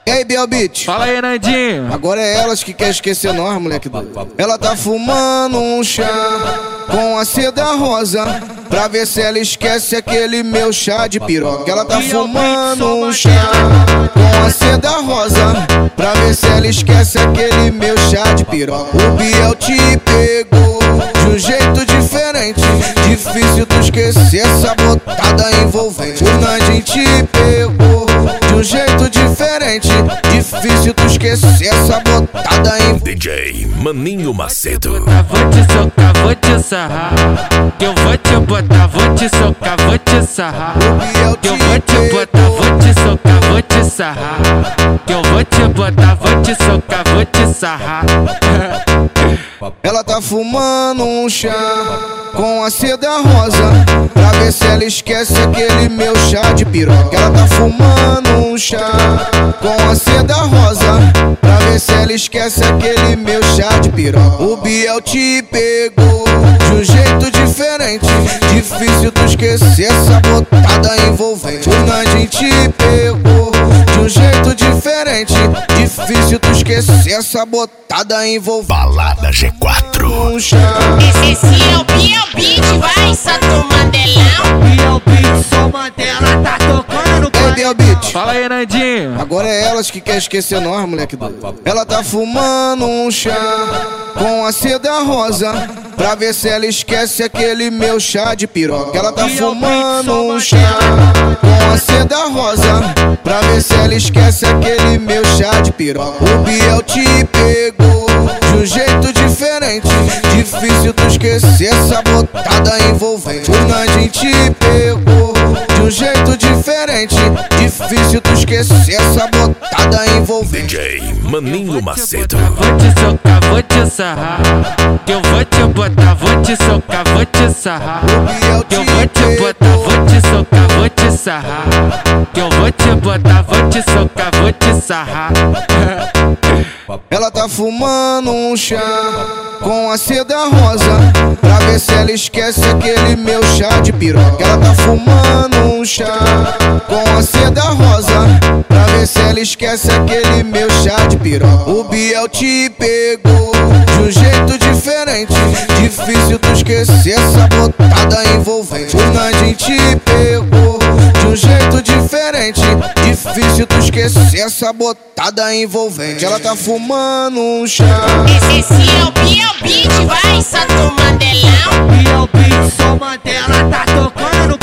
E aí, Biel Beat? Fala aí, Nandinho. Agora é elas que quer esquecer nós, moleque doido. Ela tá fumando um chá com a seda rosa, pra ver se ela esquece aquele meu chá de piroca. Ela tá fumando um chá com a seda rosa, pra ver se ela esquece aquele meu chá de piroca. O Biel te pegou de um jeito diferente, difícil tu esquecer essa botada envolvente. O Nandinho te pegou de um jeito diferente, difícil tu esquecer essa botada envolvente. DJ Maninho Macedo. Vou te socar, vou te sarrar, que eu vou te botar, vou te socar, vou te sarrar, que eu vou te botar, vou te socar, vou te sarrar, que eu vou te botar, vou te socar, vou te sarrar. Ela tá fumando um chá com a seda rosa, pra ver se ela esquece aquele meu chá de piroca. Ela tá fumando um chá com a seda rosa, pra ver se ela esquece aquele meu chá de piroca. O Biel te pegou de um jeito diferente, difícil tu esquecer essa botada envolvente. O Nandinho te pegou de um jeito diferente, difícil tu esquecer essa botada envolvente. Balada G4. Um chá. Esse é o Biel Beat, vai, Santo Mandelão. Biel Beat, só Mandela tá tocando no Ei, Biel Beat. Fala aí, Nandinho. Agora é elas que quer esquecer nós, moleque doido. Ela tá fumando um chá com a seda rosa, pra ver se ela esquece aquele meu chá de piroca. Ela tá fumando um chá com a seda rosa, pra ver se ela esquece aquele meu chá de piroca. O Biel te pegou de um jeito diferente, difícil tu esquecer essa botada envolvente. O Nandinho te pegou de um jeito diferente, difícil tu esquecer essa botada envolvente. DJ Maninho Macedo. Vou te socar, vou te sarrar, que eu vou te botar, vou te socar, vou te sarrar, que eu vou te botar, vou te socar, vou te sarrar, que eu vou te botar, vou te socar, vou te sarrar. Ela tá fumando um chá com a seda rosa, pra ver se ela esquece aquele meu chá de piroca. Ela tá fumando um chá com a seda rosa, pra ver se ela esquece aquele meu chá de piroca. O Biel te pegou de um jeito diferente, difícil tu esquecer essa botada envolvente. O Nandinho te pegou de um jeito diferente, difícil tu esquecer essa botada envolvente. Ela tá fumando um chá. Esse é o Biel Beat, vai, Santo Mandelão. Biel Beat, só Mandela tá tocando